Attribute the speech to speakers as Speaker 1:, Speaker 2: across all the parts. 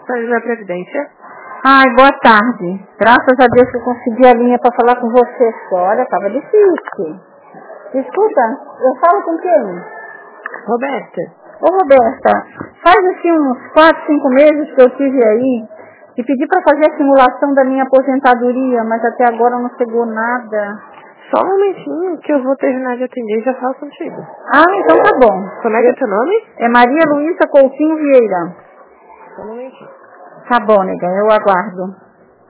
Speaker 1: da Previdência.
Speaker 2: Ai, boa tarde. Graças a Deus que eu consegui a linha para falar com você. Olha, estava difícil. Escuta, eu falo com quem?
Speaker 1: Roberta.
Speaker 2: Ô, Roberta, faz assim uns 4, 5 meses que eu estive aí e pedi para fazer a simulação da minha aposentadoria, mas até agora não chegou nada.
Speaker 1: Só um momentinho que eu vou terminar de atender e já falo contigo.
Speaker 2: Ah, então tá bom.
Speaker 1: Como é que é teu nome?
Speaker 2: É Maria Luísa Coutinho Vieira.
Speaker 1: Só um momentinho.
Speaker 2: Tá bom, nega, eu aguardo.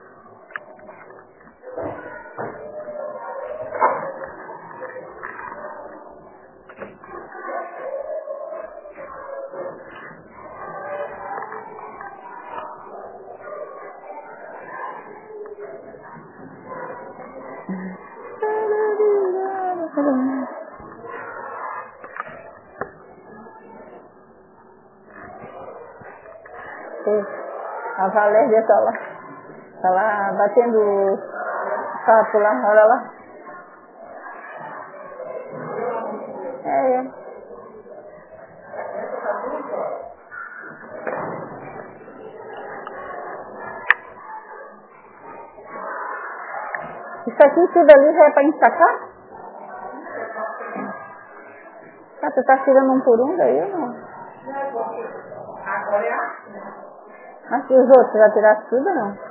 Speaker 2: A Valéria tá lá batendo papo lá, olha lá. É. Isso aqui tudo ali já é para ensacar? Ah, você tá tirando um por um daí ou não?
Speaker 3: Agora é
Speaker 2: Mas e os outros já tiraram tudo ou não?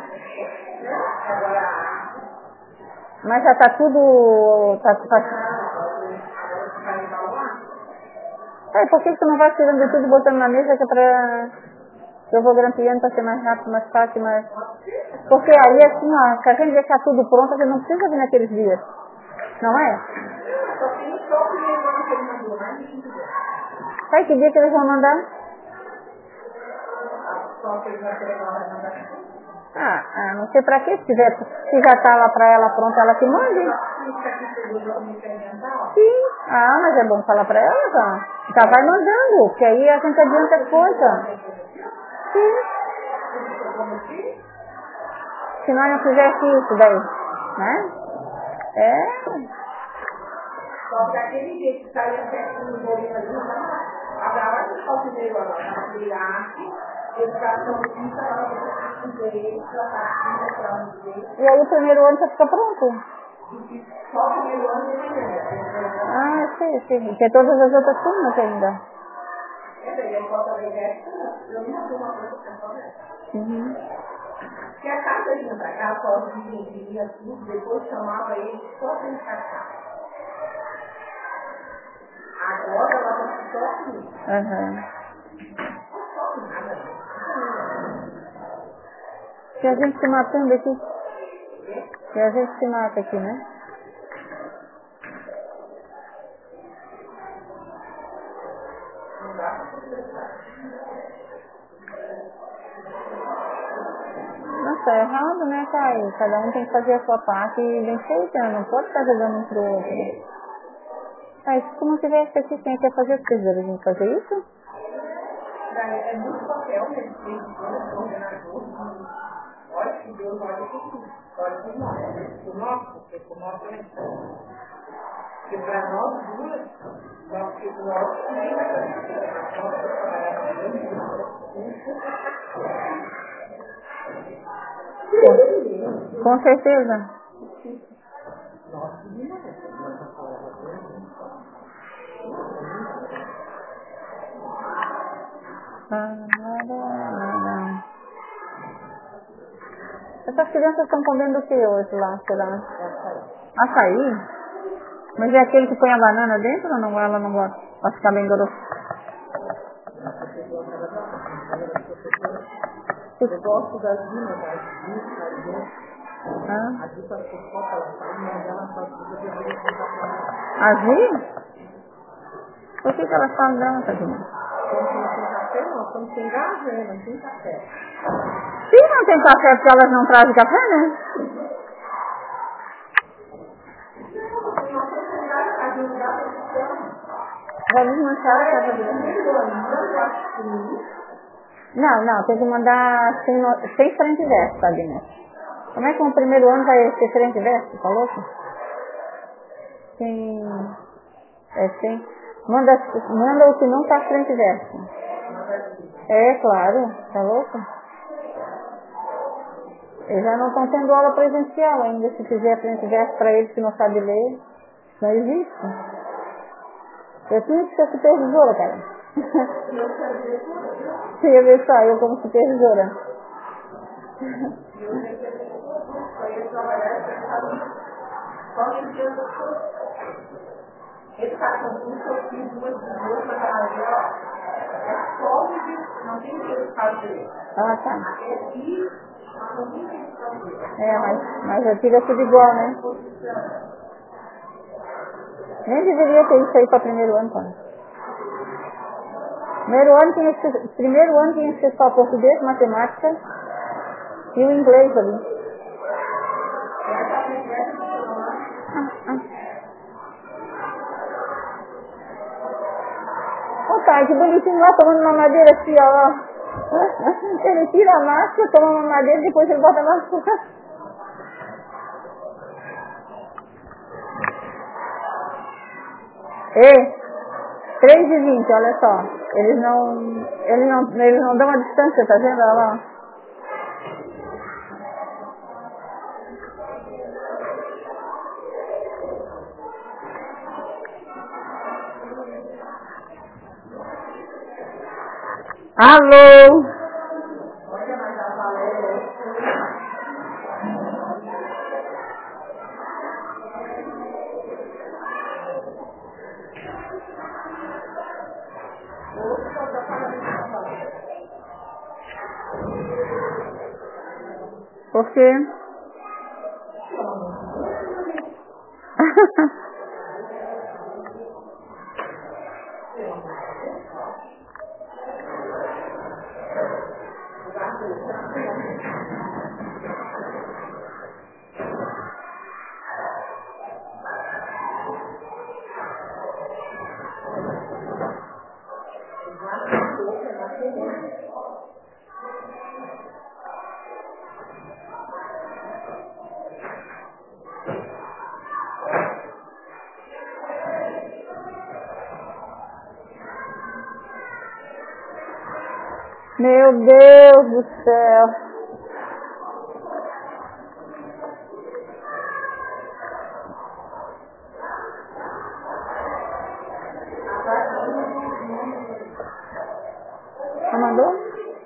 Speaker 2: Mas já tá tudo... por que você não vai tirando tudo e botando na mesa que é pra... Eu vou grampeando para ser mais rápido, mais fácil, mais... Porque aí assim, ó, se a gente deixar tudo pronto, a gente não precisa vir naqueles dias. Não é? Sabe que dia que eles vão mandar? Não sei pra quê, se já tá lá pra ela pronta, ela que mande. Sim. Mas é bom falar pra ela, tá? Já vai mandando, que aí a gente adianta as coisas. Sim. Se nós não fizesse isso daí, né?
Speaker 3: Só que aquele dia que saiu a festa no bolinho ali, abraço o calcineiro lá, na arte, educação física,
Speaker 2: e aí o primeiro ano já fica pronto?
Speaker 3: Só o primeiro ano
Speaker 2: sim. Tem todas as outras turmas ainda.
Speaker 3: eu posso ver eu não tenho uma coisa pra fazer. Que a casa vinha pra cá, sozinha, vinha tudo, depois chamava ele só pra encaixar. Agora ela tá só comigo. Só nada.
Speaker 2: Que a gente se matando aqui. Que a gente se mata aqui, né? Nossa, é errado, né, Caio? Cada um tem que fazer a sua parte e bem feita, não pode estar jogando um pro outro. Se tu não tivesse aqui, quem quer fazer, vocês deveriam fazer isso?
Speaker 3: É muito papel, né? Coordenador. Olha que Deus olha que tudo. Olha que nosso, porque o nosso é porque para nós duas, nós também vai
Speaker 2: Com certeza. Essas crianças estão comendo o que hoje lá, sei lá? Açaí? Mas é aquele que põe a banana dentro ou não? Ela não gosta? Vai ficar bem grosso.
Speaker 3: Eu gosto das minas,
Speaker 2: A Gi? Por que elas falam dela, tadinha?
Speaker 3: Nós estamos sem gás, né? Não tem café.
Speaker 2: Sim, não tem café porque elas não trazem café, né? Já desmancharam a casa dela. Não, tem que mandar sem frente e verso, tadinha. Como é que no primeiro ano vai ser frente e verso? Tá louco? Sim. Manda o que não tá frente e verso. Claro, tá louco? Eles já não estão tendo aula presencial ainda. Se fizer verso para eles que não sabem ler, não existe. Eu tinha que ser supervisora, cara. Você ia ver só, eu como supervisora.
Speaker 3: Educação pública, eu fiz duas matérias, é sólido, não tem o que fazer.
Speaker 2: Ah, tá.
Speaker 3: Aqui, não tem o que fazer.
Speaker 2: Mas eu tive tudo igual, né? Nem deveria ter isso aí para primeiro ano, cara. Primeiro ano tinha que ser só português, matemática e o inglês ali. Tá, que bonitinho lá tomando uma madeira assim, ó. Ele tira a máscara, toma uma madeira e depois ele bota a máscara. Ei, 3h20, olha só. Eles não dão a distância, tá vendo? Olha lá. Alô? Por quê? Meu Deus do céu. Você mandou?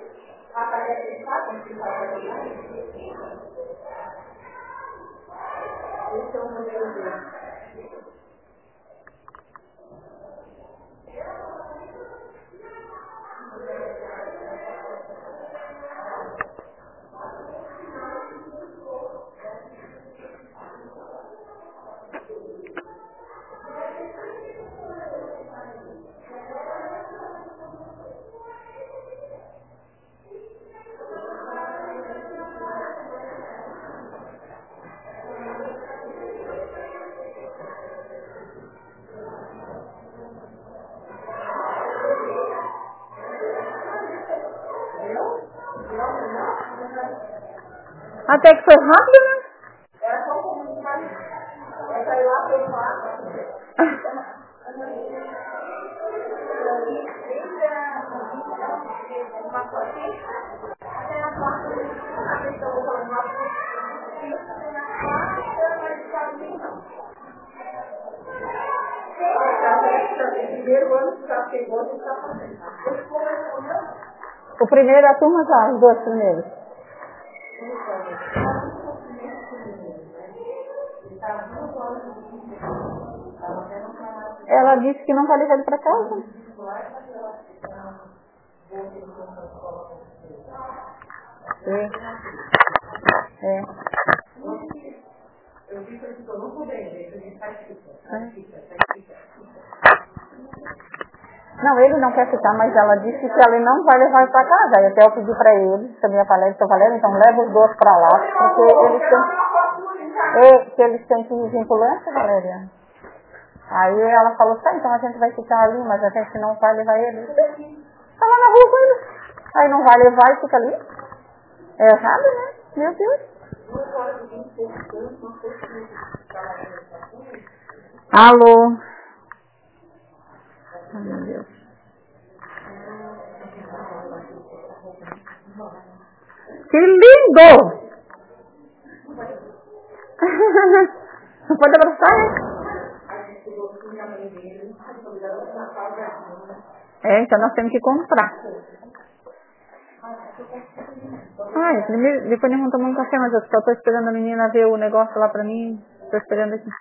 Speaker 2: Até que foi rápido, né?
Speaker 3: Era só um pouquinho mais. Essa aí lá foi fácil. Uma coisinha. Até na quarta, a pessoa vou falar uma coisa. Na quarta, mas está não. Primeiro ano que já chegou, a gente está fazendo.
Speaker 2: O primeiro a turma tá, os dois primeiros. Ela disse que não vai levar ele para casa. É.
Speaker 3: Eu vi que eu não vou bem, a gente faz ficha.
Speaker 2: Não, ele não quer ficar, mas ela disse que ela não vai levar ele para casa. Aí até eu pedi para ele, também a Valéria, Valéria, então leva os dois para lá, porque eles têm que ir vinculante, Valéria. Aí ela falou, tá, então a gente vai ficar ali, mas a gente não vai levar ele. Tá lá na rua com ele. Aí não vai levar e fica ali. É errado, né? Meu Deus. Alô? Ai, meu Deus. Que lindo! Não pode abraçar, né? Então nós temos que comprar. Depois nós vamos tomar um café, mas eu só tô esperando a menina ver o negócio lá pra mim. Tô esperando aqui.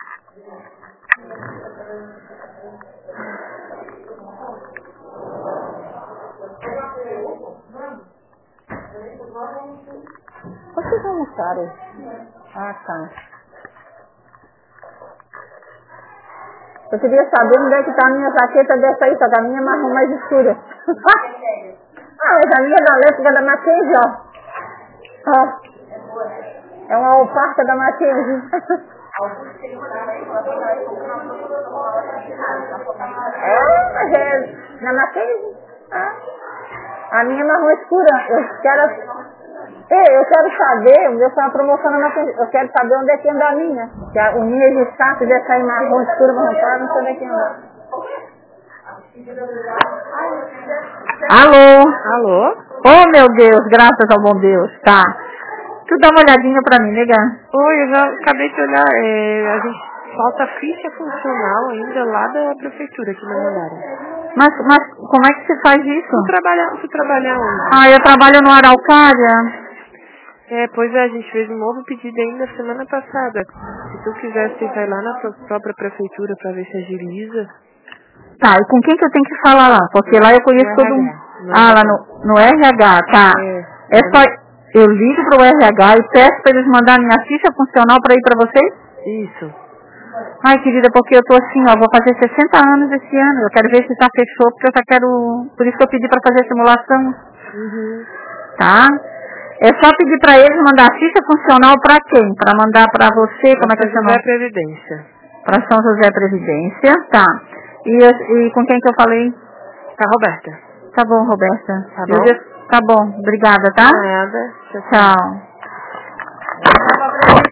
Speaker 2: Vocês vão almoçar hoje? Ah, tá. Eu queria saber onde é que tá a minha jaqueta dessa aí, só que a minha é marrom mais escura. Mas a minha é da Lépica da Mackenzie, ó. É uma alparca da Mackenzie. Mas é da Mackenzie. A minha é marrom escura. Eu quero saber, eu sou uma promoção na Mackenzie. Eu quero saber onde é que anda a minha. Que a minha de status deve sair marrom escura, não sei onde é que anda. Alô? Oh, meu Deus, graças ao bom Deus, tá. Tu dá uma olhadinha pra mim, nega.
Speaker 1: Oi, eu já acabei de olhar, a gente falta ficha funcional ainda lá da prefeitura aqui na Mandaram.
Speaker 2: Mas como é que se faz isso?
Speaker 1: Tu trabalhar onde?
Speaker 2: Eu trabalho no Araucária.
Speaker 1: Pois é, a gente fez um novo pedido ainda semana passada. Se tu quiser, você vai lá na tua própria prefeitura pra ver se agiliza.
Speaker 2: Tá, e com quem que eu tenho que falar lá? Porque lá eu conheço todo mundo. Lá no RH, tá. É só, eu ligo pro RH e peço pra eles mandarem minha ficha funcional pra ir pra vocês?
Speaker 1: Isso.
Speaker 2: Ai, querida, porque eu tô assim, vou fazer 60 anos esse ano. Eu quero ver se tá fechou, porque eu já quero... Por isso que eu pedi pra fazer a simulação.
Speaker 1: Uhum.
Speaker 2: Tá? É só pedir pra eles mandar a ficha funcional pra quem? Pra mandar pra você, como é que chama?
Speaker 1: São José Previdência.
Speaker 2: Pra São José Previdência, tá. E com quem que eu falei?
Speaker 1: Tá, Roberta.
Speaker 2: Tá bom, Roberta.
Speaker 1: Tá bom?
Speaker 2: Tá bom, obrigada, tá?
Speaker 1: Nada.
Speaker 2: Tchau.